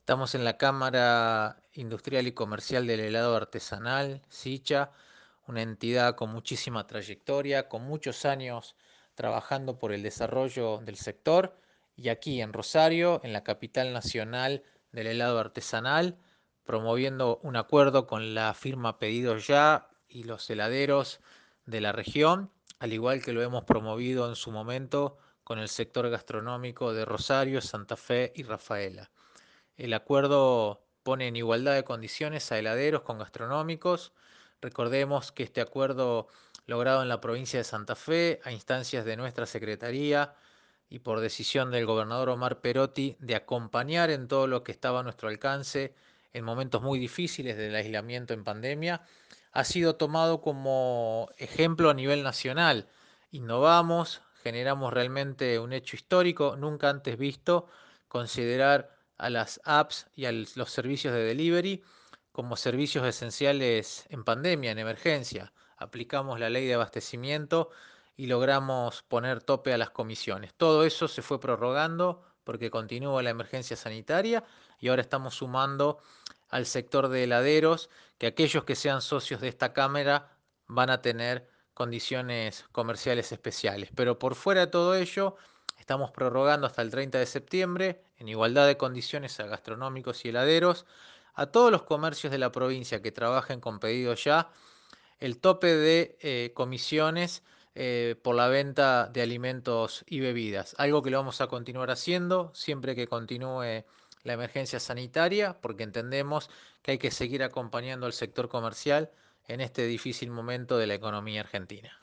Estamos en la Cámara Industrial y Comercial del Helado Artesanal, SICHA, una entidad con muchísima trayectoria, con muchos años trabajando por el desarrollo del sector, y aquí en Rosario, en la capital nacional del helado artesanal, promoviendo un acuerdo con la firma Pedido Ya y los heladeros de la región, al igual que lo hemos promovido en su momento con el sector gastronómico de Rosario, Santa Fe y Rafaela. El acuerdo pone en igualdad de condiciones a heladeros con gastronómicos. Recordemos que este acuerdo logrado en la provincia de Santa Fe, a instancias de nuestra Secretaría y por decisión del gobernador Omar Perotti, de acompañar en todo lo que estaba a nuestro alcance en momentos muy difíciles del aislamiento en pandemia, ha sido tomado como ejemplo a nivel nacional. Innovamos, generamos realmente un hecho histórico, nunca antes visto, considerar a las apps y a los servicios de delivery como servicios esenciales en pandemia, en emergencia. Aplicamos la ley de abastecimiento y logramos poner tope a las comisiones. Todo eso se fue prorrogando porque continúa la emergencia sanitaria y ahora estamos sumando al sector de heladeros que aquellos que sean socios de esta cámara van a tener condiciones comerciales especiales. Pero por fuera de todo ello, estamos prorrogando hasta el 30 de septiembre, en igualdad de condiciones a gastronómicos y heladeros, a todos los comercios de la provincia que trabajen con pedido ya, el tope de comisiones por la venta de alimentos y bebidas. Algo que lo vamos a continuar haciendo siempre que continúe la emergencia sanitaria, porque entendemos que hay que seguir acompañando al sector comercial en este difícil momento de la economía argentina.